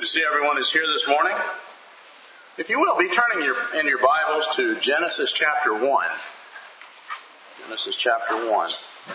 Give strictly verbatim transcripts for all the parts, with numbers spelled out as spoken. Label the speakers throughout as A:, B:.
A: Good to see everyone who's here this morning. If you will, be turning your, in your Bibles to Genesis chapter one. Genesis chapter one.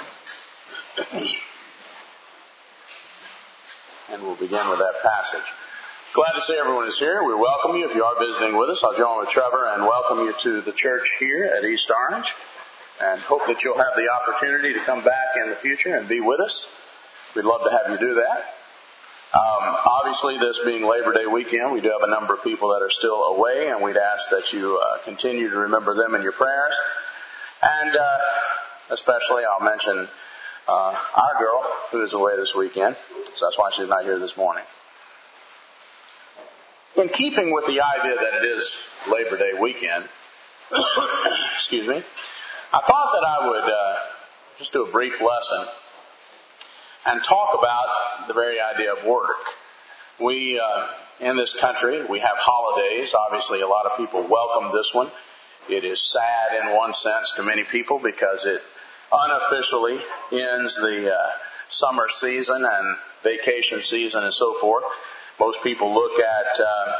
A: And we'll begin with that passage. Glad to see everyone is here. We welcome you. If you are visiting with us, I'll join with Trevor and welcome you to the church here at East Orange. And hope that you'll have the opportunity to come back in the future and be with us. We'd love to have you do that. Um, obviously, this being Labor Day weekend, we do have a number of people that are still away, and we'd ask that you uh, continue to remember them in your prayers. And uh, especially, I'll mention uh, our girl, who is away this weekend, so that's why she's not here this morning. In keeping with the idea that it is Labor Day weekend, excuse me, I thought that I would uh, just do a brief lesson and talk about the very idea of work. We, uh, in this country, we have holidays. Obviously, a lot of people welcome this one. It is sad in one sense to many people because it unofficially ends the uh, summer season and vacation season and so forth. Most people look at uh,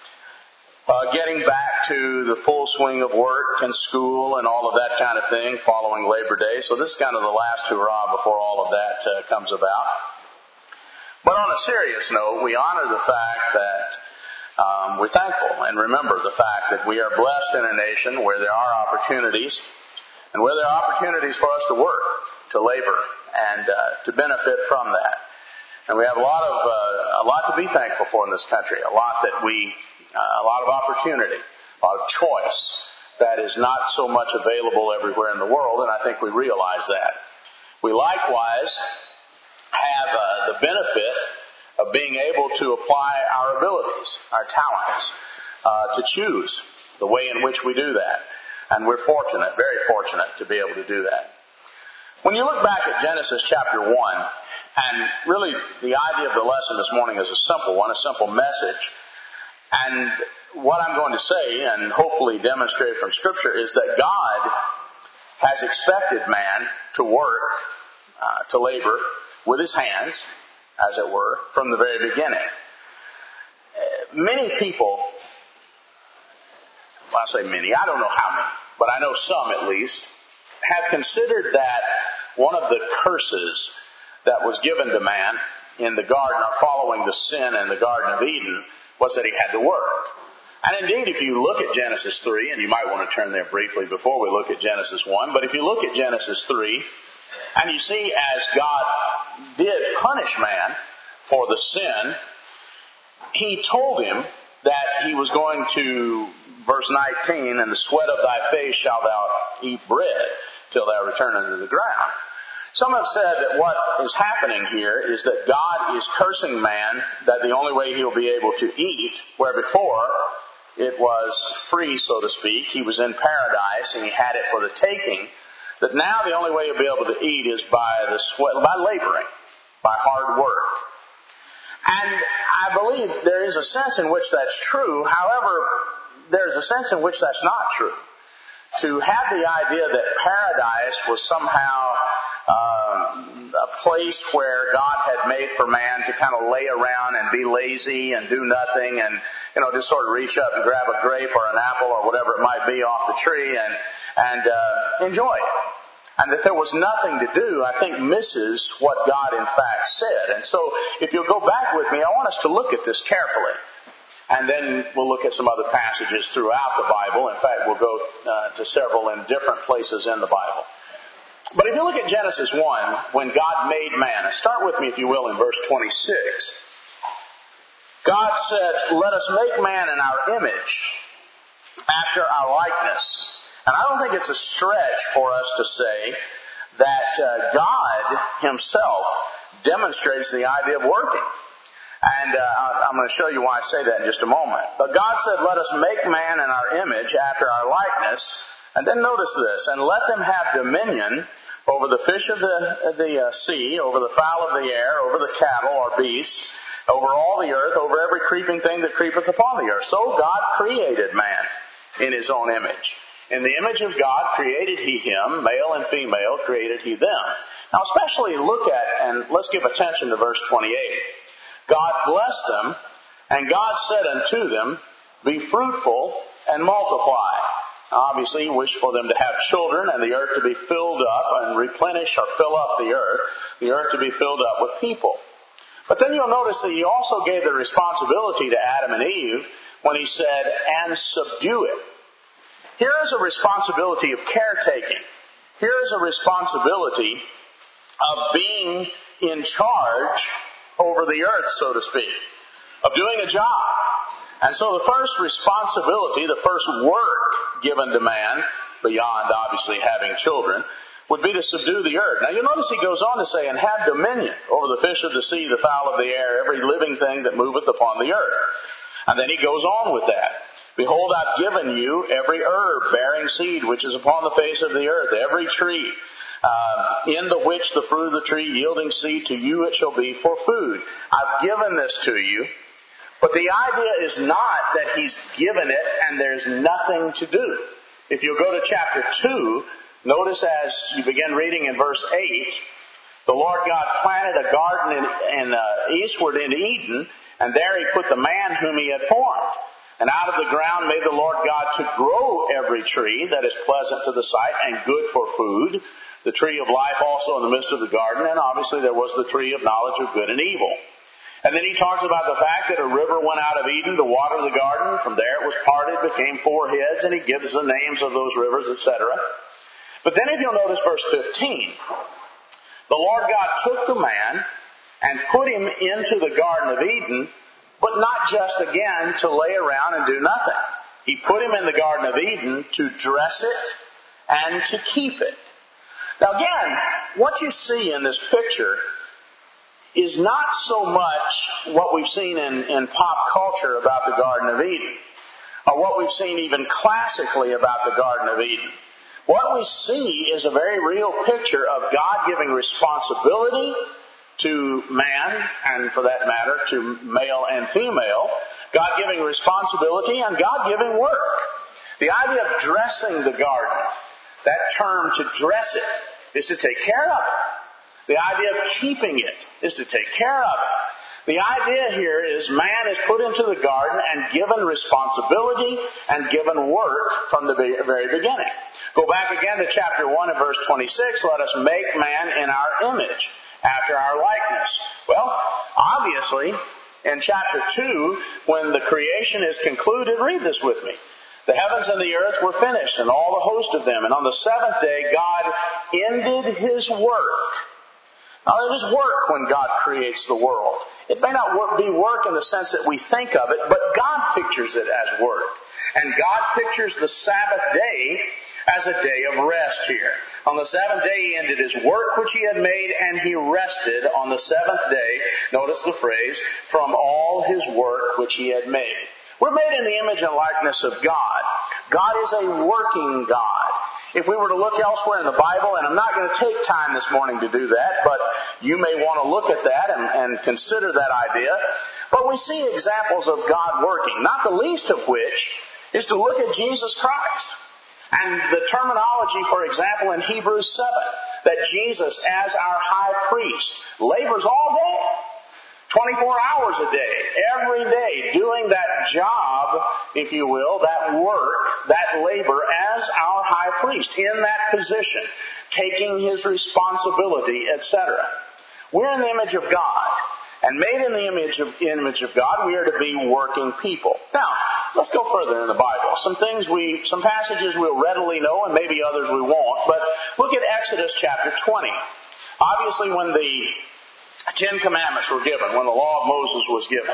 A: uh, getting back to the full swing of work and school and all of that kind of thing following Labor Day. So this is kind of the last hurrah before all of that uh, comes about. But on a serious note, we honor the fact that um, we're thankful and remember the fact that we are blessed in a nation where there are opportunities and where there are opportunities for us to work, to labor, and uh, to benefit from that. And we have a lot of uh, a lot to be thankful for in this country. A lot that we, uh, a lot of opportunity, a lot of choice that is not so much available everywhere in the world. And I think we realize that. We likewise have uh, the benefit of being able to apply our abilities, our talents, uh, to choose the way in which we do that. And we're fortunate, very fortunate, to be able to do that. When you look back at Genesis chapter one, and really the idea of the lesson this morning is a simple one, a simple message. And what I'm going to say, and hopefully demonstrate from Scripture, is that God has expected man to work, uh, to labor with his hands, as it were, from the very beginning. Uh, many people, well, I say many, I don't know how many, but I know some at least, have considered that one of the curses that was given to man in the garden, or following the sin in the Garden of Eden, was that he had to work. And indeed, if you look at Genesis three, and you might want to turn there briefly before we look at Genesis one, but if you look at Genesis three, and you see as God did punish man for the sin, he told him that he was going to, verse nineteen, "In the sweat of thy face shalt thou eat bread, till thou return unto the ground." Some have said that what is happening here is that God is cursing man that the only way he'll be able to eat, where before it was free, so to speak, he was in paradise and he had it for the taking, that now the only way he'll be able to eat is by the sweat, by laboring, by hard work. And I believe there is a sense in which that's true. However, there's a sense in which that's not true. To have the idea that paradise was somehow um, a place where God had made for man to kind of lay around and be lazy and do nothing and, you know, just sort of reach up and grab a grape or an apple or whatever it might be off the tree and, and uh, enjoy it. And that there was nothing to do, I think, misses what God in fact said. And so, if you'll go back with me, I want us to look at this carefully. And then we'll look at some other passages throughout the Bible. In fact, we'll go uh, to several in different places in the Bible. But if you look at Genesis one, when God made man, and start with me, if you will, in verse twenty-six. God said, "Let us make man in our image, after our likeness." And I don't think it's a stretch for us to say that uh, God himself demonstrates the idea of working. And uh, I'm going to show you why I say that in just a moment. But God said, "Let us make man in our image, after our likeness." And then notice this, "And let them have dominion over the fish of the, the uh, sea, over the fowl of the air, over the cattle or beasts, over all the earth, over every creeping thing that creepeth upon the earth." So God created man in his own image. In the image of God created he him, male and female created he them. Now especially look at, and let's give attention to verse twenty-eight. God blessed them, And God said unto them, Be fruitful and multiply. Obviously, he wished for them to have children and the earth to be filled up and replenish or fill up the earth, the earth to be filled up with people. But then you'll notice that he also gave the responsibility to Adam and Eve when he said, and subdue it. Here is a responsibility of caretaking. Here is a responsibility of being in charge over the earth, so to speak, of doing a job. And so the first responsibility, the first work given to man, beyond obviously having children, would be to subdue the earth. Now you'll notice he goes on to say, and have dominion over the fish of the sea, the fowl of the air, every living thing that moveth upon the earth. And then he goes on with that. Behold, I've given you every herb bearing seed which is upon the face of the earth, every tree, uh, in the which the fruit of the tree yielding seed, to you it shall be for food. I've given this to you. But the idea is not that he's given it and there's nothing to do. If you go to chapter two, notice as you begin reading in verse eight, the Lord God planted a garden in, in uh, eastward in Eden, and there he put the man whom he had formed. And out of the ground made the Lord God to grow every tree that is pleasant to the sight and good for food, the tree of life also in the midst of the garden, and obviously there was the tree of knowledge of good and evil. And then he talks about the fact that a river went out of Eden to water the garden. From there it was parted, became four heads, and he gives the names of those rivers, et cetera. But then if you'll notice verse fifteen, the Lord God took the man and put him into the Garden of Eden, but not just, again, to lay around and do nothing. He put him in the Garden of Eden to dress it and to keep it. Now again, what you see in this picture is not so much what we've seen in, in pop culture about the Garden of Eden, or what we've seen even classically about the Garden of Eden. What we see is a very real picture of God giving responsibility to man, and for that matter, to male and female, God giving responsibility and God giving work. The idea of dressing the garden, that term to dress it, is to take care of it. The idea of keeping it is to take care of it. The idea here is man is put into the garden and given responsibility and given work from the very beginning. Go back again to chapter one and verse twenty-six. Let us make man in our image, after our likeness. Well, obviously, in chapter two, when the creation is concluded, read this with me. The heavens and the earth were finished, and all the host of them. And on the seventh day, God ended His work. Now, it is work when God creates the world. It may not be work in the sense that we think of it, but God pictures it as work. And God pictures the Sabbath day as a day of rest here. On the seventh day He ended His work which He had made, and He rested on the seventh day, notice the phrase, from all His work which He had made. We're made in the image and likeness of God. God is a working God. If we were to look elsewhere in the Bible, and I'm not going to take time this morning to do that, but you may want to look at that and, and consider that idea. But we see examples of God working, not the least of which is to look at Jesus Christ. And the terminology, for example, in Hebrews seven, that Jesus, as our high priest, labors all day, twenty-four hours a day, every day, doing that job, if you will, that work, that labor as our high priest, in that position, taking His responsibility, et cetera. We're in the image of God. And made in the image of, image of God, we are to be working people. Now, let's go further in the Bible. Some things we, some passages we'll readily know, and maybe others we won't. But look at Exodus chapter twenty. Obviously, when the Ten Commandments were given, when the law of Moses was given,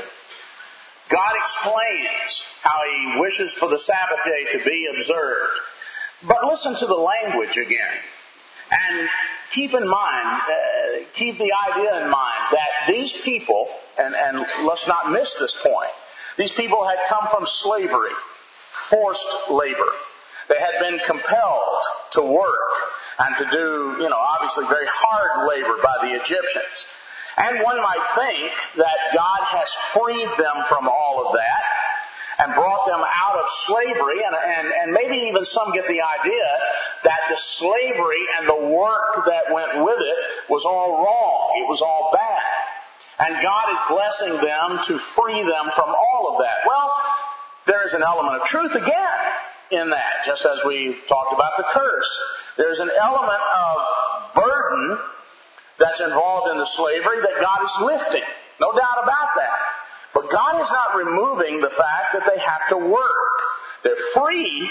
A: God explains how He wishes for the Sabbath day to be observed. But listen to the language again. And keep in mind, uh, keep the idea in mind that these people, and, and let's not miss this point, these people had come from slavery, forced labor. They had been compelled to work and to do, you know, obviously very hard labor by the Egyptians. And one might think that God has freed them from all of that and brought them out of slavery, and, and, and maybe even some get the idea that the slavery and the work that went with it was all wrong. It was all bad. And God is blessing them to free them from all of that. Well, there is an element of truth again in that, just as we talked about the curse. There's an element of burden that's involved in the slavery that God is lifting. No doubt about that. But God is not removing the fact that they have to work. They're free,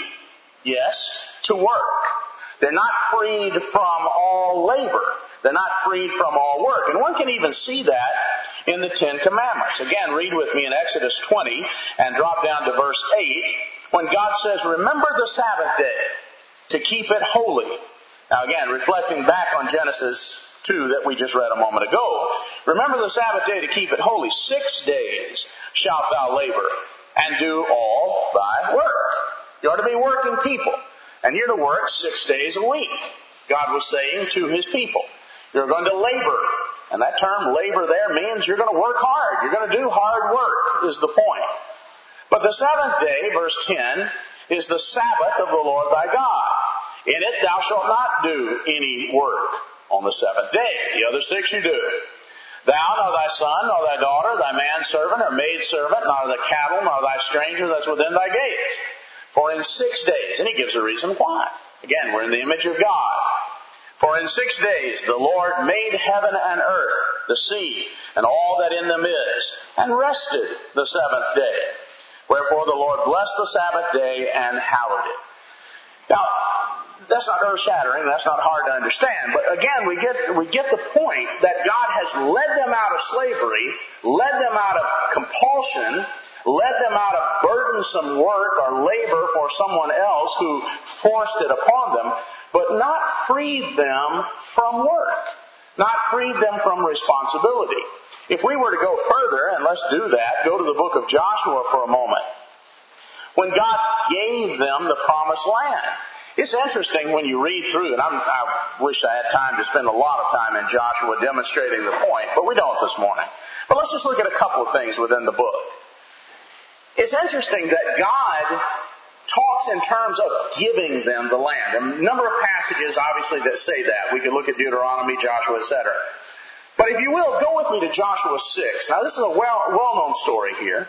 A: yes, to work. They're not freed from all labor. They're not freed from all work. And one can even see that in the Ten Commandments. Again, read with me in Exodus twenty and drop down to verse eight, when God says, remember the Sabbath day to keep it holy. Now again, reflecting back on Genesis two that we just read a moment ago. Remember the Sabbath day to keep it holy. Six days shalt thou labor and do all thy work. You ought to be working people. And you're to work six days a week. God was saying to His people, you're going to labor. And that term labor there means you're going to work hard. You're going to do hard work is the point. But the seventh day, verse ten, is the Sabbath of the Lord thy God. In it thou shalt not do any work on the seventh day. The other six you do. Thou, nor thy son, nor thy daughter, thy manservant or maidservant, nor the cattle, nor thy stranger that's within thy gates. For in six days, and He gives a reason why. Again, we're in the image of God. For in six days the Lord made heaven and earth, the sea, and all that in them is, and rested the seventh day. Wherefore the Lord blessed the Sabbath day and hallowed it. Now, that's not earth-shattering, that's not hard to understand, but again, we get we get the point that God has led them out of slavery, led them out of compulsion, led them out of burdensome work or labor for someone else who forced it upon them, but not freed them from work, not freed them from responsibility. If we were to go further, and let's do that, go to the book of Joshua for a moment. When God gave them the promised land, it's interesting when you read through, and I'm, I wish I had time to spend a lot of time in Joshua demonstrating the point, but we don't this morning. But let's just look at a couple of things within the book. It's interesting that God talks in terms of giving them the land. A number of passages, obviously, that say that. We could look at Deuteronomy, Joshua, et cetera. But if you will, go with me to Joshua six. Now, this is a well, well-known story here.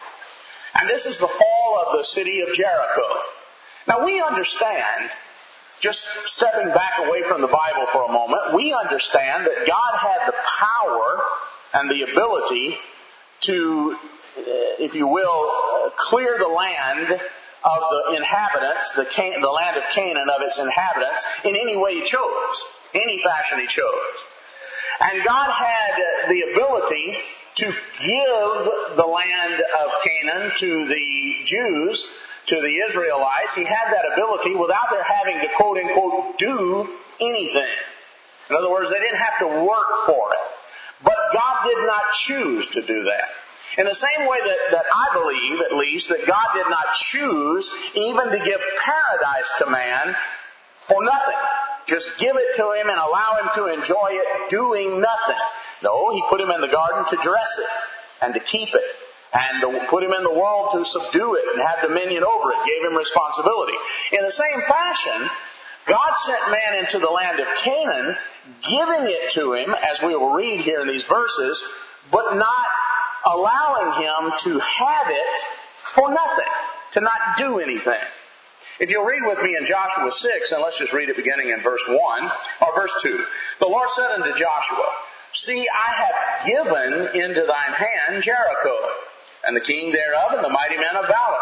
A: And this is the fall of the city of Jericho. Now, we understand, just stepping back away from the Bible for a moment, we understand that God had the power and the ability to, if you will, clear the land of the inhabitants, the, Can- the land of Canaan of its inhabitants, in any way He chose, any fashion He chose. And God had the ability to give the land of Canaan to the Jews, to the Israelites. He had that ability without their having to, quote unquote, do anything. In other words, they didn't have to work for it. But God did not choose to do that. In the same way that, that I believe, at least, that God did not choose even to give paradise to man for nothing. Just give it to him and allow him to enjoy it doing nothing. No, He put him in the garden to dress it and to keep it. And to put him in the world to subdue it and have dominion over it. Gave him responsibility. In the same fashion, God sent man into the land of Canaan, giving it to him, as we will read here in these verses, but not allowing him to have it for nothing, to not do anything. If you'll read with me in Joshua six, and let's just read it beginning in verse one, or verse two. The Lord said unto Joshua, See, I have given into thine hand Jericho, and the king thereof, and the mighty men of valor.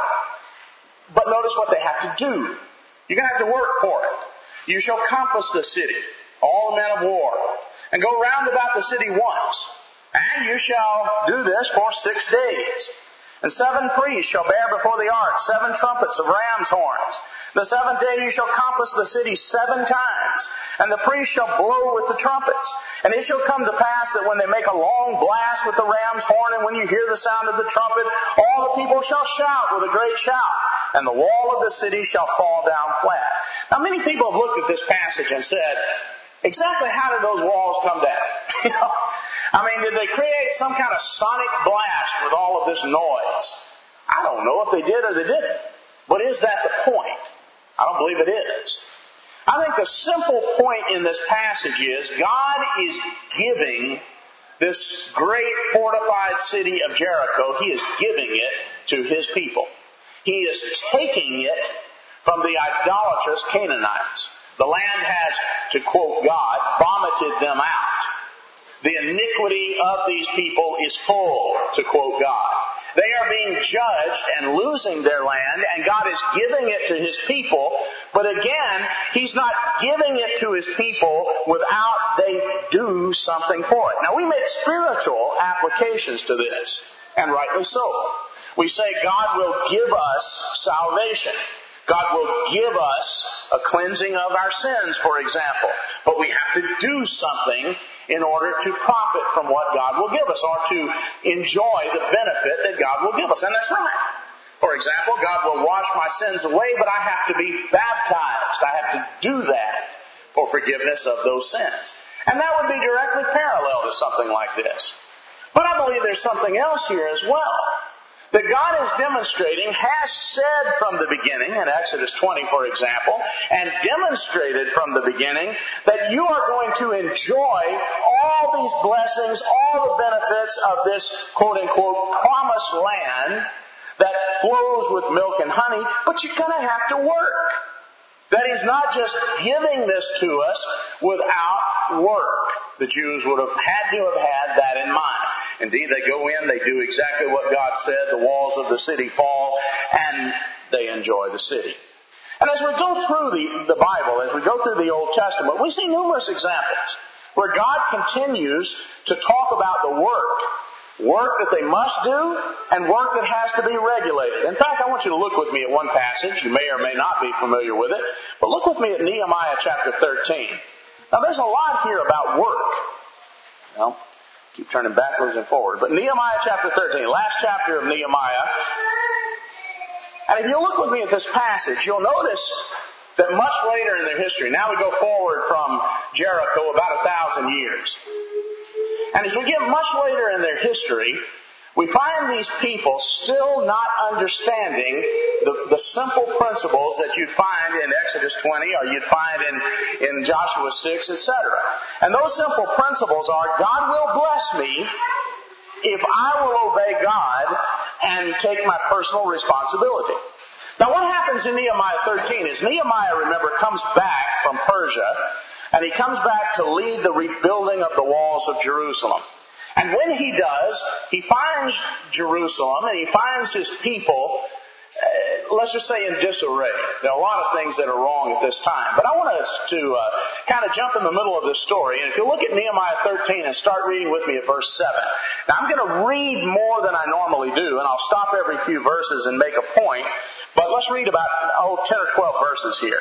A: But notice what they have to do. You're going to have to work for it. You shall compass the city, all the men of war, and go round about the city once. And you shall do this for six days. And seven priests shall bear before the ark seven trumpets of ram's horns. The seventh day you shall compass the city seven times, and the priests shall blow with the trumpets. And it shall come to pass that when they make a long blast with the ram's horn, and when you hear the sound of the trumpet, all the people shall shout with a great shout, and the wall of the city shall fall down flat. Now many people have looked at this passage and said, exactly how did those walls come down? You know, I mean, did they create some kind of sonic blast with all of this noise? I don't know if they did or they didn't. But is that the point? I don't believe it is. I think the simple point in this passage is God is giving this great fortified city of Jericho, he is giving it to his people. He is taking it from the idolatrous Canaanites. The land has, to quote God, vomited them out. The iniquity of these people is full, to quote God. They are being judged and losing their land, and God is giving it to his people. But again, he's not giving it to his people without they do something for it. Now, we make spiritual applications to this, and rightly so. We say God will give us salvation. God will give us a cleansing of our sins, for example. But we have to do something in order to profit from what God will give us, or to enjoy the benefit that God will give us. And that's right. For example, God will wash my sins away, but I have to be baptized. I have to do that for forgiveness of those sins. And that would be directly parallel to something like this. But I believe there's something else here as well. That God is demonstrating, has said from the beginning, in Exodus twenty, for example, and demonstrated from the beginning, that you are going to enjoy all these blessings, all the benefits of this quote-unquote promised land that flows with milk and honey, but you're going to have to work. That He's not just giving this to us without work. The Jews would have had to have had that in mind. Indeed, they go in, they do exactly what God said, the walls of the city fall, and they enjoy the city. And as we go through the, the Bible, as we go through the Old Testament, we see numerous examples where God continues to talk about the work. Work that they must do, and work that has to be regulated. In fact, I want you to look with me at one passage. You may or may not be familiar with it, but look with me at Nehemiah chapter thirteen. Now, there's a lot here about work. Well, keep turning backwards and forward. But Nehemiah chapter thirteen, last chapter of Nehemiah. And if you look with me at this passage, you'll notice that much later in their history, now we go forward from Jericho about a thousand years. And as we get much later in their history, we find these people still not understanding the, the simple principles that you'd find in Exodus twenty, or you'd find in, in Joshua six, et cetera. And those simple principles are, God will bless me if I will obey God and take my personal responsibility. Now, what happens in Nehemiah thirteen is Nehemiah, remember, comes back from Persia, and he comes back to lead the rebuilding of the walls of Jerusalem. And when he does, he finds Jerusalem and he finds his people, uh, let's just say, in disarray. There are a lot of things that are wrong at this time. But I want us to uh, kind of jump in the middle of this story. And if you look at Nehemiah thirteen and start reading with me at verse seven. Now, I'm going to read more than I normally do, and I'll stop every few verses and make a point. But let's read about, oh, ten or twelve verses here.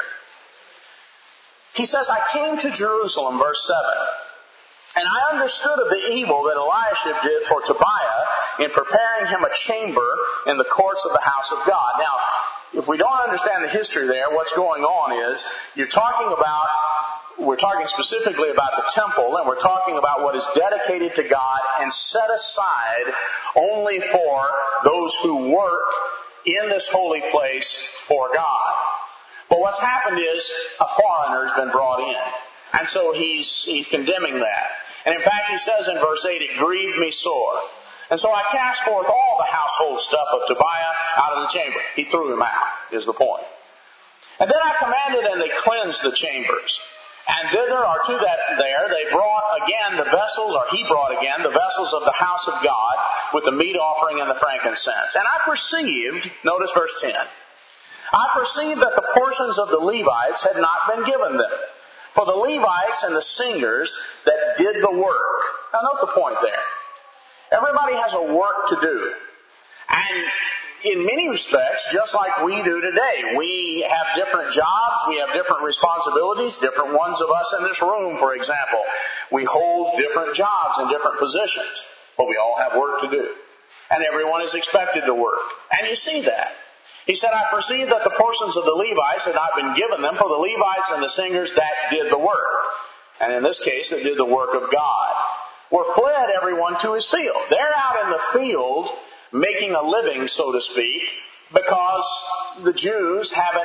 A: He says, I came to Jerusalem, verse seven, and I understood of the evil that Eliashib did for Tobiah in preparing him a chamber in the courts of the house of God. Now, if we don't understand the history there, what's going on is, you're talking about, we're talking specifically about the temple, and we're talking about what is dedicated to God and set aside only for those who work in this holy place for God. But what's happened is a foreigner's been brought in. And so he's, he's condemning that. And in fact, he says in verse eight, it grieved me sore. And so I cast forth all the household stuff of Tobiah out of the chamber. He threw him out, is the point. And then I commanded, and they cleansed the chambers. And thither, or to that there, they brought again the vessels, or he brought again the vessels of the house of God with the meat offering and the frankincense. And I perceived, notice verse ten, I perceived that the portions of the Levites had not been given them. For the Levites and the singers that did the work. Now note the point there. Everybody has a work to do. And in many respects, just like we do today, we have different jobs, we have different responsibilities, different ones of us in this room, for example. We hold different jobs in different positions. But we all have work to do. And everyone is expected to work. And you see that. He said, I perceive that the portions of the Levites had not been given them, for the Levites and the singers that did the work. And in this case, that did the work of God. Were fled everyone to his field. They're out in the field making a living, so to speak, because the Jews haven't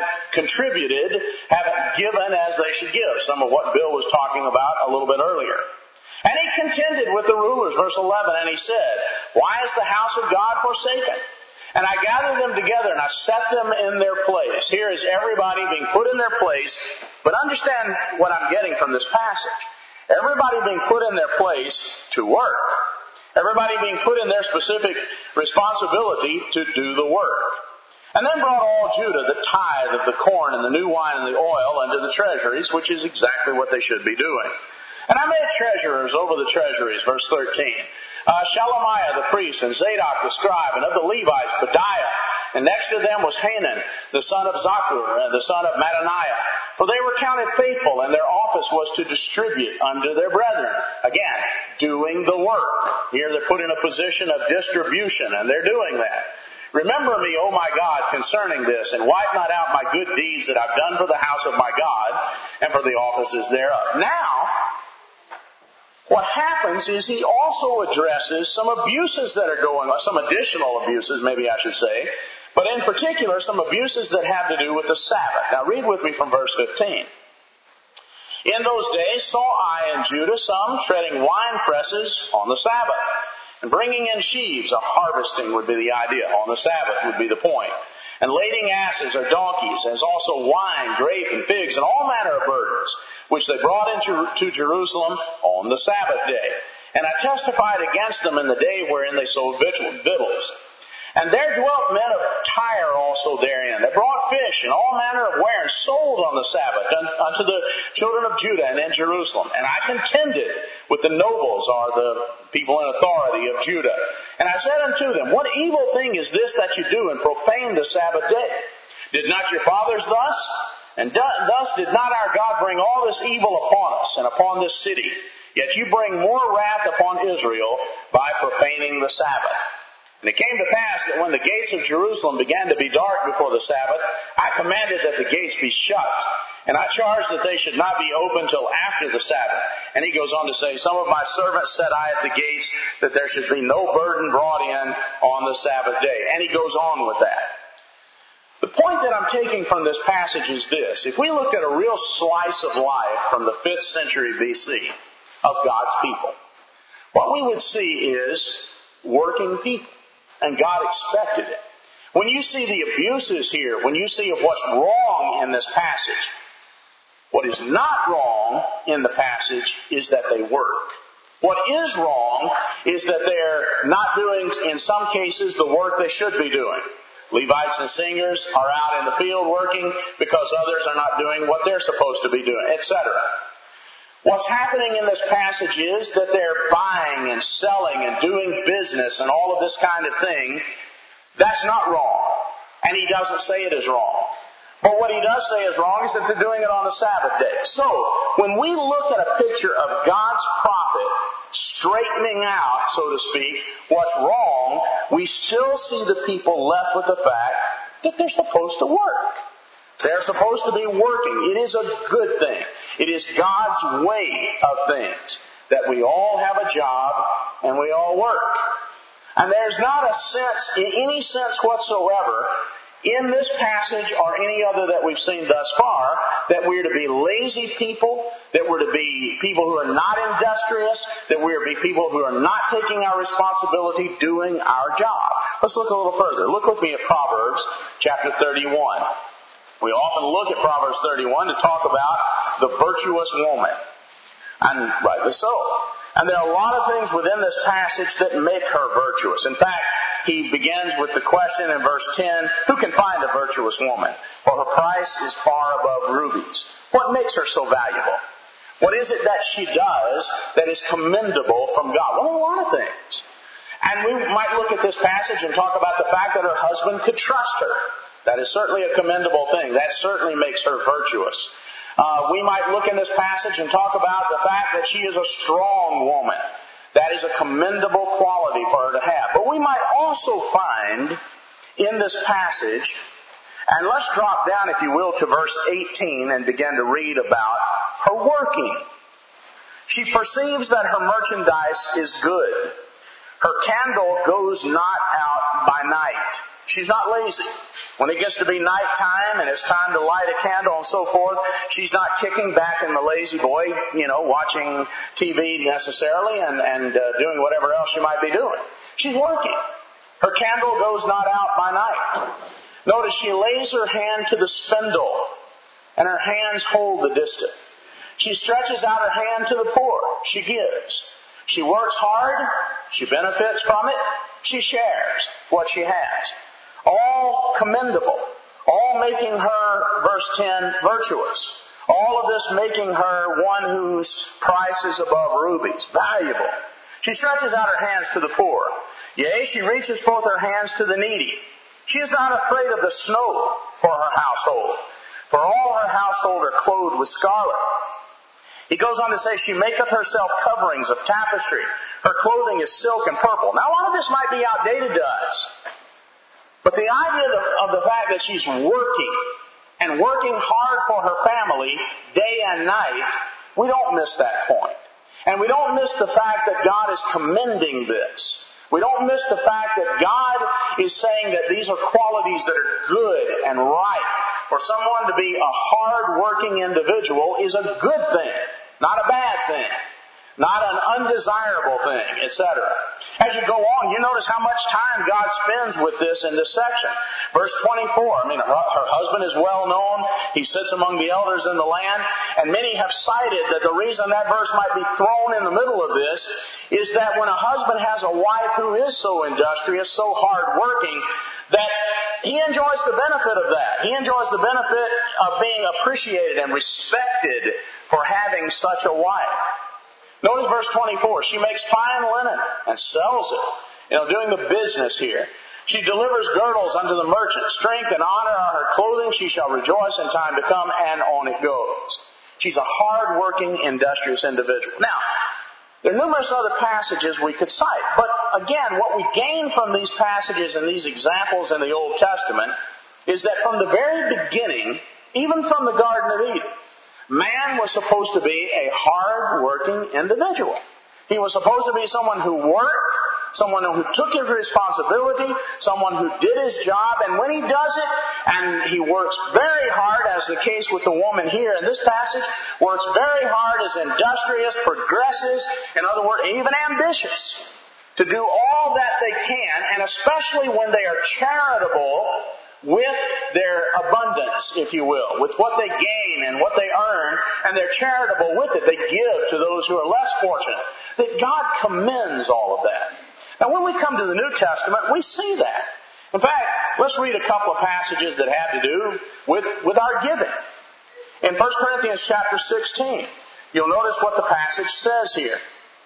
A: contributed, haven't given as they should give. Some of what Bill was talking about a little bit earlier. And he contended with the rulers, verse eleven, and he said, why is the house of God forsaken? And I gathered them together and I set them in their place. Here is everybody being put in their place. But understand what I'm getting from this passage. Everybody being put in their place to work. Everybody being put in their specific responsibility to do the work. And then brought all Judah the tithe of the corn and the new wine and the oil unto the treasuries, which is exactly what they should be doing. And I made treasurers over the treasuries, verse thirteen. Uh, Shelemiah the priest, and Zadok the scribe, and of the Levites, Pedaiah. And next to them was Hanan, the son of Zaccur, and the son of Mattaniah. For they were counted faithful, and their office was to distribute unto their brethren. Again, doing the work. Here they're put in a position of distribution, and they're doing that. Remember me, O my God, concerning this, and wipe not out my good deeds that I've done for the house of my God, and for the offices thereof. Now, what happens is he also addresses some abuses that are going on, some additional abuses, maybe I should say, but in particular, some abuses that have to do with the Sabbath. Now read with me from verse fifteen. In those days saw I in Judah some treading wine presses on the Sabbath, and bringing in sheaves, a harvesting would be the idea, on the Sabbath would be the point, and lading asses or donkeys, as also wine, grape, and figs, and all manner of burdens, which they brought into Jerusalem on the Sabbath day. And I testified against them in the day wherein they sold victuals. And there dwelt men of Tyre also therein, that brought fish and all manner of ware, and sold on the Sabbath unto the children of Judah and in Jerusalem. And I contended with the nobles, or the people in authority of Judah. And I said unto them, what evil thing is this that you do, and profane the Sabbath day? Did not your fathers thus? And thus did not our God bring all this evil upon us and upon this city? Yet you bring more wrath upon Israel by profaning the Sabbath. And it came to pass that when the gates of Jerusalem began to be dark before the Sabbath, I commanded that the gates be shut. And I charged that they should not be opened till after the Sabbath. And he goes on to say, some of my servants set I at the gates, that there should be no burden brought in on the Sabbath day. And he goes on with that. The point that I'm taking from this passage is this. If we looked at a real slice of life from the fifth century B C of God's people, what we would see is working people. And God expected it. When you see the abuses here, when you see of what's wrong in this passage, what is not wrong in the passage is that they work. What is wrong is that they're not doing, in some cases, the work they should be doing. Levites and singers are out in the field working because others are not doing what they're supposed to be doing, et cetera. What's happening in this passage is that they're buying and selling and doing business and all of this kind of thing. That's not wrong. And he doesn't say it is wrong. But what he does say is wrong is that they're doing it on the Sabbath day. So, when we look at a picture of God's prophet straightening out, so to speak, what's wrong, we still see the people left with the fact that they're supposed to work. They're supposed to be working. It is a good thing. It is God's way of things that we all have a job and we all work. And there's not a sense, in any sense whatsoever, in this passage or any other that we've seen thus far, that we're to be lazy people, that we're to be people who are not industrious, that we're to be people who are not taking our responsibility, doing our job. Let's look a little further. Look with me at Proverbs chapter thirty-one. We often look at Proverbs thirty-one to talk about the virtuous woman. And rightly so. And there are a lot of things within this passage that make her virtuous. In fact, he begins with the question in verse ten, who can find a virtuous woman? For her price is far above rubies. What makes her so valuable? What is it that she does that is commendable from God? Well, a lot of things. And we might look at this passage and talk about the fact that her husband could trust her. That is certainly a commendable thing. That certainly makes her virtuous. Uh, we might look in this passage and talk about the fact that she is a strong woman. That is a commendable quality for her to have. But we might also find in this passage, and let's drop down, if you will, to verse eighteen and begin to read about her working. She perceives that her merchandise is good. Her candle goes not out by night. She's not lazy. When it gets to be nighttime and it's time to light a candle and so forth, she's not kicking back in the lazy boy, you know, watching T V necessarily and, and uh, doing whatever else she might be doing. She's working. Her candle goes not out by night. Notice she lays her hand to the spindle, and her hands hold the distaff. She stretches out her hand to the poor. She gives. She works hard. She benefits from it. She shares what she has. All commendable. All making her, verse ten, virtuous. All of this making her one whose price is above rubies. Valuable. She stretches out her hands to the poor. Yea, she reaches forth her hands to the needy. She is not afraid of the snow for her household, for all her household are clothed with scarlet. He goes on to say, she maketh herself coverings of tapestry. Her clothing is silk and purple. Now, a lot of this might be outdated to us. But the idea of the fact that she's working, and working hard for her family, day and night, we don't miss that point. And we don't miss the fact that God is commending this. We don't miss the fact that God is saying that these are qualities that are good and right. For someone to be a hard-working individual is a good thing, not a bad thing, not an undesirable thing, et cetera. As you go on, you notice how much time God spends with this in this section. Verse twenty-four, I mean, her, her husband is well known. He sits among the elders in the land. And many have cited that the reason that verse might be thrown in the middle of this is that when a husband has a wife who is so industrious, so hard-working, that he enjoys the benefit of that. He enjoys the benefit of being appreciated and respected for having such a wife. Notice verse twenty-four. She makes fine linen and sells it. You know, doing the business here. She delivers girdles unto the merchant. Strength and honor are her clothing. She shall rejoice in time to come, and on it goes. She's a hard-working, industrious individual. Now, there are numerous other passages we could cite. But again, what we gain from these passages and these examples in the Old Testament is that from the very beginning, even from the Garden of Eden, man was supposed to be a hard-working individual. He was supposed to be someone who worked, someone who took his responsibility, someone who did his job, and when he does it, and he works very hard, as the case with the woman here in this passage, works very hard, is industrious, progresses, in other words, even ambitious, to do all that they can, and especially when they are charitable with their abundance, if you will, with what they gain and what they earn, and they're charitable with it. They give to those who are less fortunate. That God commends all of that. Now, when we come to the New Testament, we see that. In fact, let's read a couple of passages that have to do with, with our giving. In First Corinthians chapter sixteen, you'll notice what the passage says here.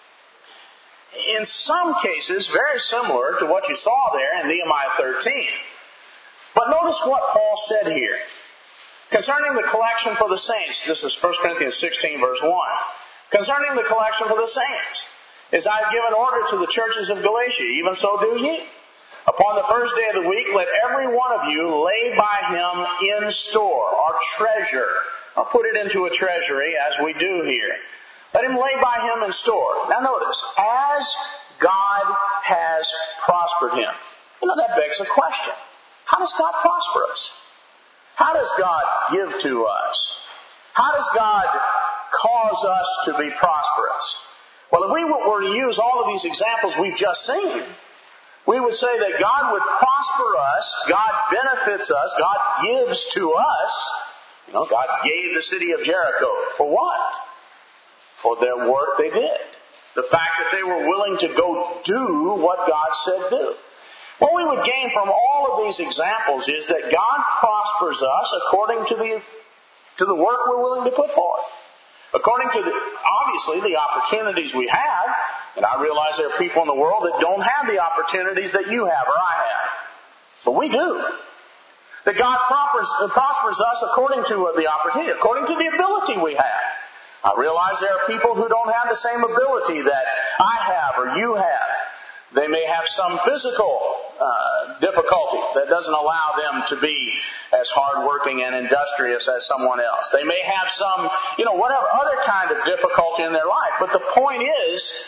A: In some cases, very similar to what you saw there in Nehemiah thirteen. But notice what Paul said here. Concerning the collection for the saints, this is First Corinthians sixteen, verse one. Concerning the collection for the saints, as I have given order to the churches of Galatia, even so do ye. Upon the first day of the week, let every one of you lay by him in store, or treasure, or put it into a treasury, as we do here. Let him lay by him in store. Now notice, as God has prospered him. You know, that begs a question. How does God prosper us? How does God give to us? How does God cause us to be prosperous? Well, if we were to use all of these examples we've just seen, we would say that God would prosper us, God benefits us, God gives to us. You know, God gave the city of Jericho. For what? For their work they did. The fact that they were willing to go do what God said do. What we would gain from all of these examples is that God prospers us according to the, to the work we're willing to put forth. According to, the, obviously, the opportunities we have, and I realize there are people in the world that don't have the opportunities that you have or I have. But we do. That God prospers, prospers us according to the opportunity, according to the ability we have. I realize there are people who don't have the same ability that I have or you have. They may have some physical uh, difficulty that doesn't allow them to be as hardworking and industrious as someone else. They may have some, you know, whatever other kind of difficulty in their life. But the point is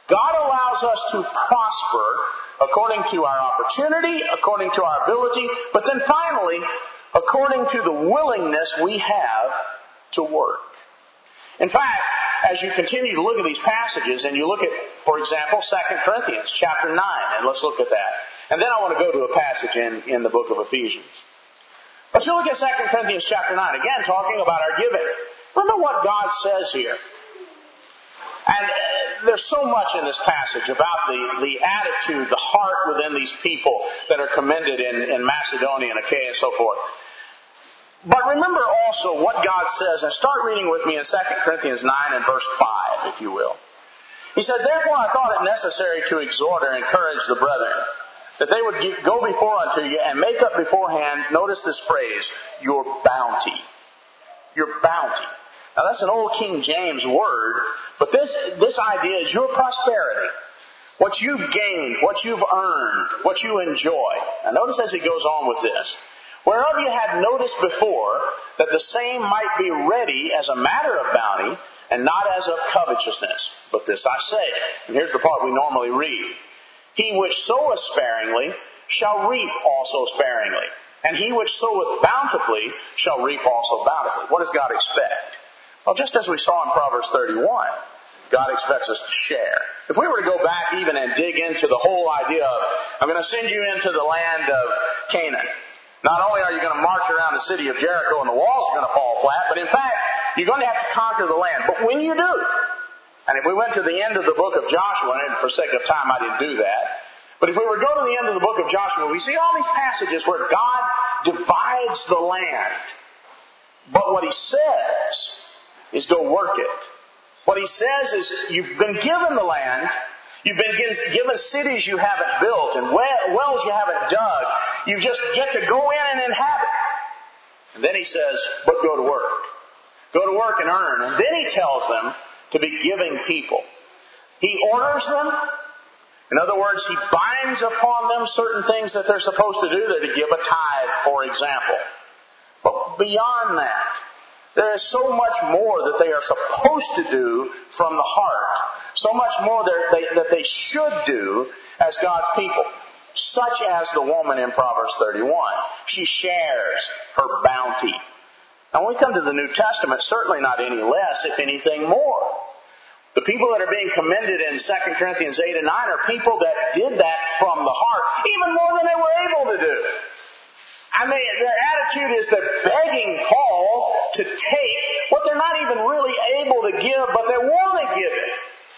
A: God allows us to prosper according to our opportunity, according to our ability, but then finally, according to the willingness we have to work. In fact, as you continue to look at these passages, and you look at, for example, Second Corinthians chapter nine, and let's look at that. And then I want to go to a passage in, in the book of Ephesians. But you look at Second Corinthians chapter nine, again, talking about our giving. Remember what God says here. And uh, there's so much in this passage about the, the attitude, the heart within these people that are commended in, in Macedonia and Achaia and so forth. But remember also what God says, and start reading with me in Second Corinthians nine and verse five, if you will. He said, "Therefore I thought it necessary to exhort and encourage the brethren, that they would go before unto you and make up beforehand," notice this phrase, "your bounty." Your bounty. Now that's an old King James word, but this, this idea is your prosperity. What you've gained, what you've earned, what you enjoy. Now notice as he goes on with this. "Whereof you had noticed before, that the same might be ready as a matter of bounty, and not as of covetousness. But this I say," and here's the part we normally read, "He which soweth sparingly shall reap also sparingly, and he which soweth bountifully shall reap also bountifully." What does God expect? Well, just as we saw in Proverbs thirty-one, God expects us to share. If we were to go back even and dig into the whole idea of, I'm going to send you into the land of Canaan. Not only are you going to march around the city of Jericho and the walls are going to fall flat, but in fact, you're going to have to conquer the land. But when you do, and if we went to the end of the book of Joshua, and for sake of time I didn't do that, but if we were to go to the end of the book of Joshua, we see all these passages where God divides the land. But what He says is go work it. What He says is you've been given the land. You've been given cities you haven't built and wells you haven't dug. You just get to go in and inhabit. And then He says, but go to work. Go to work and earn. And then He tells them to be giving people. He orders them. In other words, He binds upon them certain things that they're supposed to do. They're to give a tithe, for example. But beyond that, there is so much more that they are supposed to do from the heart. So much more that they, that they should do as God's people. Such as the woman in Proverbs thirty-one. She shares her bounty. Now when we come to the New Testament, certainly not any less, if anything more. The people that are being commended in Second Corinthians eight and nine are people that did that from the heart, even more than they were able to do. I mean, their attitude is they're begging Paul to take what they're not even really able to give, but they want to give it.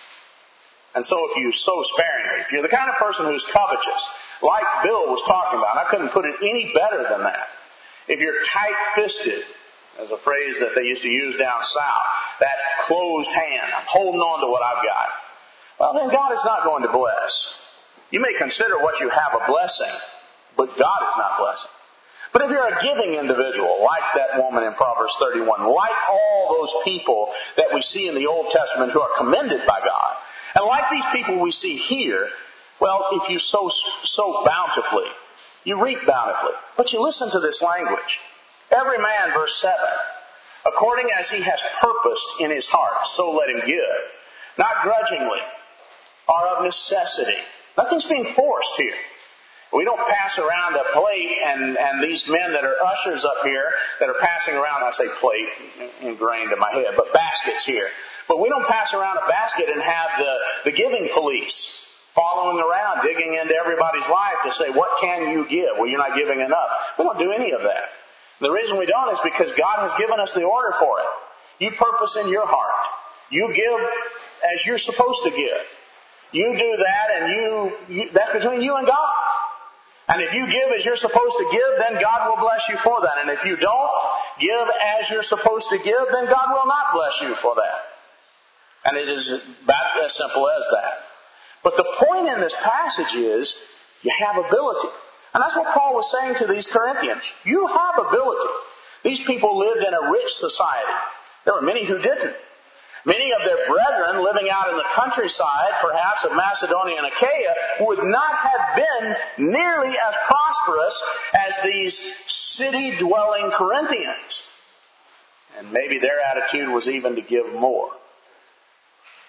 A: And so if you sow sparingly, if you're the kind of person who's covetous, like Bill was talking about, and I couldn't put it any better than that. If you're tight-fisted, as a phrase that they used to use down south, that closed hand, I'm holding on to what I've got, well then God is not going to bless. You may consider what you have a blessing, but God is not blessing. But if you're a giving individual, like that woman in Proverbs thirty-one, like all those people that we see in the Old Testament who are commended by God, and like these people we see here, well, if you sow, sow bountifully, you reap bountifully. But you listen to this language. Every man, verse seven, according as he has purposed in his heart, so let him give. Not grudgingly, or of necessity. Nothing's being forced here. We don't pass around a plate and, and these men that are ushers up here that are passing around, I say plate, ingrained in my head, but baskets here. But we don't pass around a basket and have the, the giving police following around, digging into everybody's life to say, what can you give? Well, you're not giving enough. We don't do any of that. The reason we don't is because God has given us the order for it. You purpose in your heart. You give as you're supposed to give. You do that and you, you that's between you and God. And if you give as you're supposed to give, then God will bless you for that. And if you don't give as you're supposed to give, then God will not bless you for that. And it is about as simple as that. But the point in this passage is, you have ability. And that's what Paul was saying to these Corinthians. You have ability. These people lived in a rich society. There were many who didn't. Many of their brethren living out in the countryside, perhaps of Macedonia and Achaia, would not have been nearly as prosperous as these city-dwelling Corinthians. And maybe their attitude was even to give more.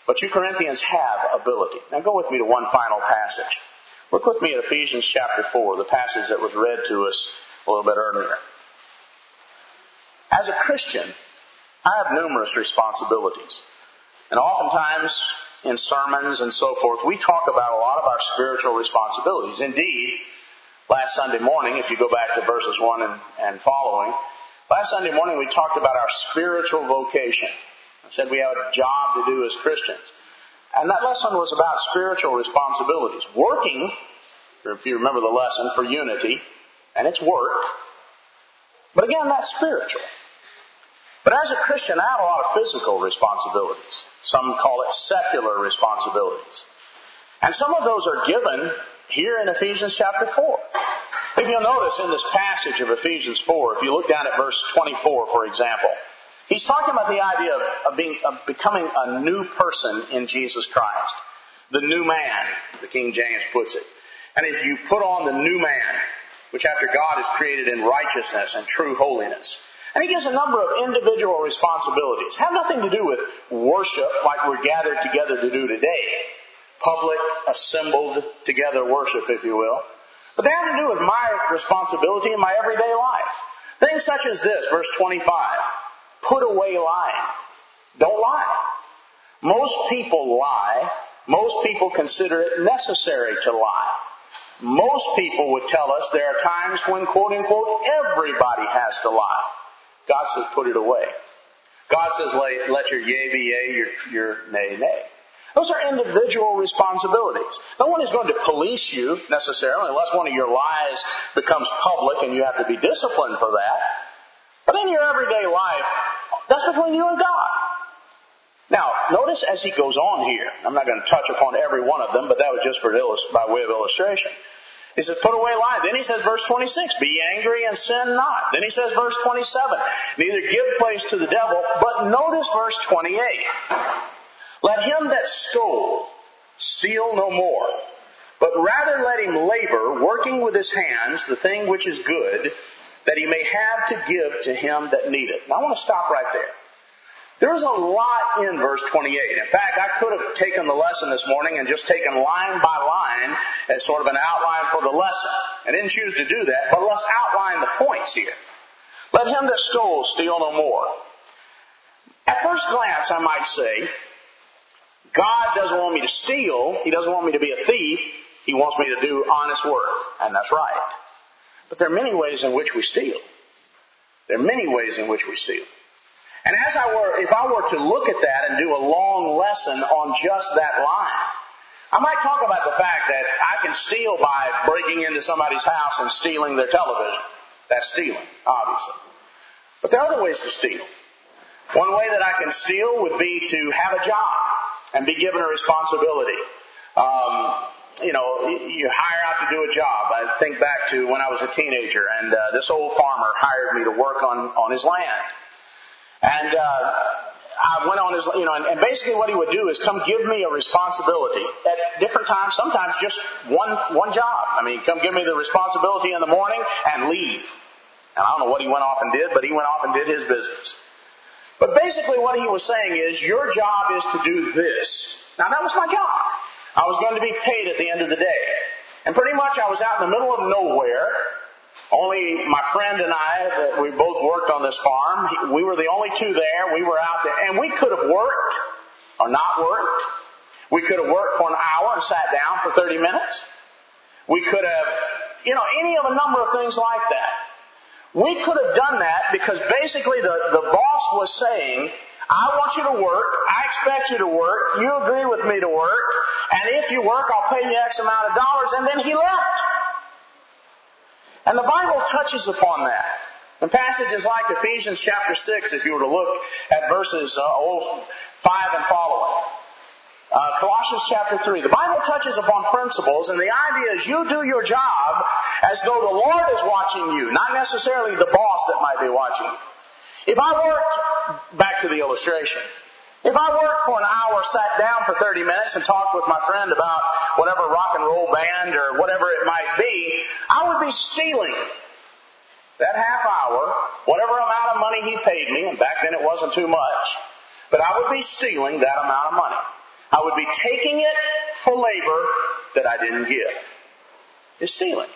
A: But you Corinthians have ability. Now go with me to one final passage. Look with me at Ephesians chapter four, the passage that was read to us a little bit earlier. As a Christian, I have numerous responsibilities. And oftentimes in sermons and so forth, we talk about a lot of our spiritual responsibilities. Indeed, last Sunday morning, if you go back to verses one and, and following, last Sunday morning we talked about our spiritual vocation. I said we have a job to do as Christians. And that lesson was about spiritual responsibilities. Working, if you remember the lesson, for unity, and it's work. But again, that's spiritual. But as a Christian, I have a lot of physical responsibilities. Some call it secular responsibilities. And some of those are given here in Ephesians chapter four. If you'll notice in this passage of Ephesians four, if you look down at verse twenty-four, for example, he's talking about the idea of, of, being, of becoming a new person in Jesus Christ. The new man, the King James puts it. And if you put on the new man, which after God is created in righteousness and true holiness. And he gives a number of individual responsibilities. Have nothing to do with worship like we're gathered together to do today. Public, assembled together worship, if you will. But they have to do with my responsibility in my everyday life. Things such as this, verse twenty-five. Put away lying. Don't lie. Most people lie. Most people consider it necessary to lie. Most people would tell us there are times when, quote unquote, everybody has to lie. God says, put it away. God says, let your yea be yea, your, your nay, nay. Those are individual responsibilities. No one is going to police you necessarily unless one of your lies becomes public and you have to be disciplined for that. But in your everyday life, that's between you and God. Now, notice as he goes on here, I'm not going to touch upon every one of them, but that was just for illust- by way of illustration. He says, put away lying. Then he says, verse twenty-six, be angry and sin not. Then he says, verse twenty-seven, neither give place to the devil. But notice verse twenty-eight. Let him that stole steal no more, but rather let him labor, working with his hands, the thing which is good, that he may have to give to him that needeth. Now I want to stop right there. There's a lot in verse twenty-eight. In fact, I could have taken the lesson this morning and just taken line by line as sort of an outline for the lesson. I didn't choose to do that, but let's outline the points here. Let him that stole steal no more. At first glance, I might say, God doesn't want me to steal. He doesn't want me to be a thief. He wants me to do honest work. And that's right. But there are many ways in which we steal. There are many ways in which we steal. And as I were, if I were to look at that and do a long lesson on just that line, I might talk about the fact that I can steal by breaking into somebody's house and stealing their television. That's stealing, obviously. But there are other ways to steal. One way that I can steal would be to have a job and be given a responsibility. Um, you know, you hire out to do a job. I think back to when I was a teenager, and uh, this old farmer hired me to work on, on his land. And uh, I went on his, you know, and, and basically what he would do is come give me a responsibility at different times, sometimes just one one job. I mean, come give me the responsibility in the morning and leave. And I don't know what he went off and did, but he went off and did his business. But basically what he was saying is, your job is to do this. Now that was my job. I was going to be paid at the end of the day. And pretty much I was out in the middle of nowhere. Only my friend and I, we both worked on this farm. We were the only two there. We were out there. And we could have worked or not worked. We could have worked for an hour and sat down for thirty minutes. We could have, you know, any of a number of things like that. We could have done that because basically the, the boss was saying, I want you to work. I expect you to work. You agree with me to work. And if you work, I'll pay you X amount of dollars. And then he left. And the Bible touches upon that. In passages like Ephesians chapter six, if you were to look at verses uh, five and following. Uh, Colossians chapter three. The Bible touches upon principles, and the idea is you do your job as though the Lord is watching you, not necessarily the boss that might be watching you. If I worked, back to the illustration, if I worked for an hour, sat down for thirty minutes and talked with my friend about whatever rock and roll band or whatever it might be, I would be stealing that half hour, whatever amount of money he paid me, and back then it wasn't too much, but I would be stealing that amount of money. I would be taking it for labor that I didn't give. It's stealing.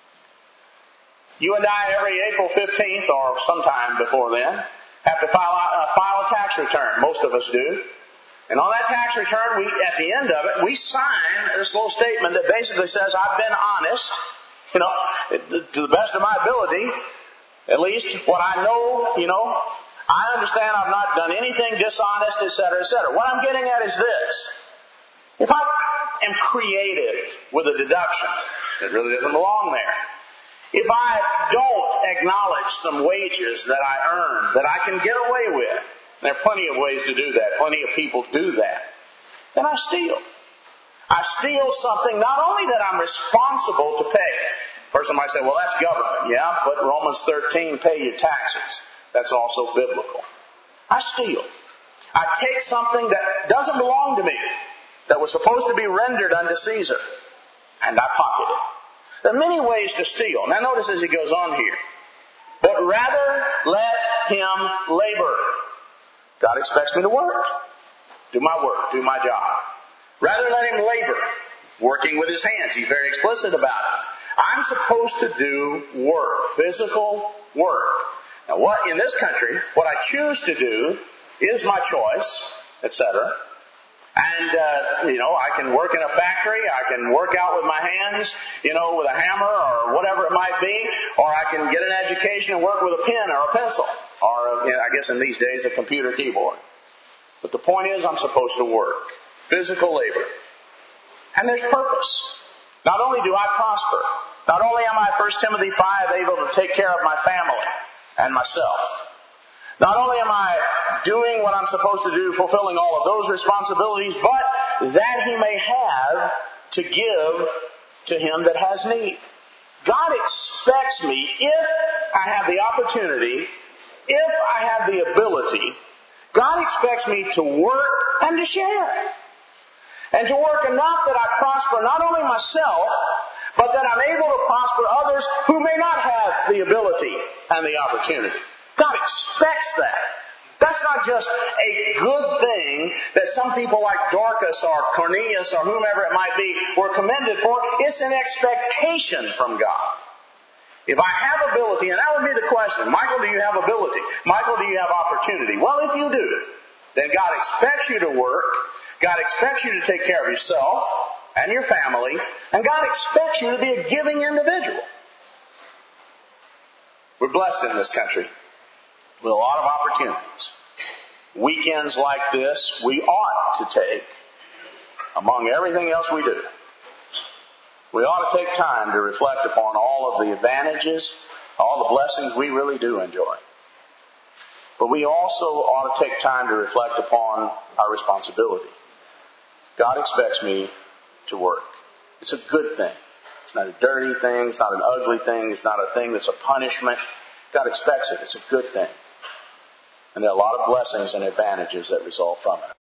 A: You and I, every April fifteenth or sometime before then, have to file a, uh, file a tax return. Most of us do. And on that tax return, we, at the end of it, we sign this little statement that basically says, I've been honest, you know, to the best of my ability, at least what I know, you know, I understand I've not done anything dishonest, et cetera, et cetera. What I'm getting at is this. If I am creative with a deduction that really doesn't belong there, if I don't acknowledge some wages that I earn that I can get away with, there are plenty of ways to do that. Plenty of people do that. Then I steal. I steal something not only that I'm responsible to pay. A person might say, well, that's government. Yeah, but Romans thirteen, pay your taxes. That's also biblical. I steal. I take something that doesn't belong to me, that was supposed to be rendered unto Caesar, and I pocket it. There are many ways to steal. Now notice as he goes on here. But rather let him labor. God expects me to work. Do my work. Do my job. Rather let him labor. Working with his hands. He's very explicit about it. I'm supposed to do work. Physical work. Now what, in this country, what I choose to do is my choice, et cetera. And, uh, you know, I can work in a factory, I can work out with my hands, you know, with a hammer or whatever it might be, or I can get an education and work with a pen or a pencil, or, you know, I guess in these days, a computer keyboard. But the point is, I'm supposed to work. Physical labor. And there's purpose. Not only do I prosper, not only am I, First Timothy five, able to take care of my family and myself, not only am I doing what I'm supposed to do, fulfilling all of those responsibilities, but that he may have to give to him that has need. God expects me, if I have the opportunity, if I have the ability, God expects me to work and to share. And to work enough that I prosper not only myself, but that I'm able to prosper others who may not have the ability and the opportunity. God expects that. That's not just a good thing that some people like Dorcas or Cornelius or whomever it might be were commended for. It's an expectation from God. If I have ability, and that would be the question, Michael, do you have ability? Michael, do you have opportunity? Well, if you do, then God expects you to work. God expects you to take care of yourself and your family. And God expects you to be a giving individual. We're blessed in this country with a lot of opportunities. Weekends like this, we ought to take, among everything else we do, we ought to take time to reflect upon all of the advantages, all the blessings we really do enjoy. But we also ought to take time to reflect upon our responsibility. God expects me to work. It's a good thing. It's not a dirty thing. It's not an ugly thing. It's not a thing that's a punishment. God expects it. It's a good thing. And there are a lot of blessings and advantages that result from it.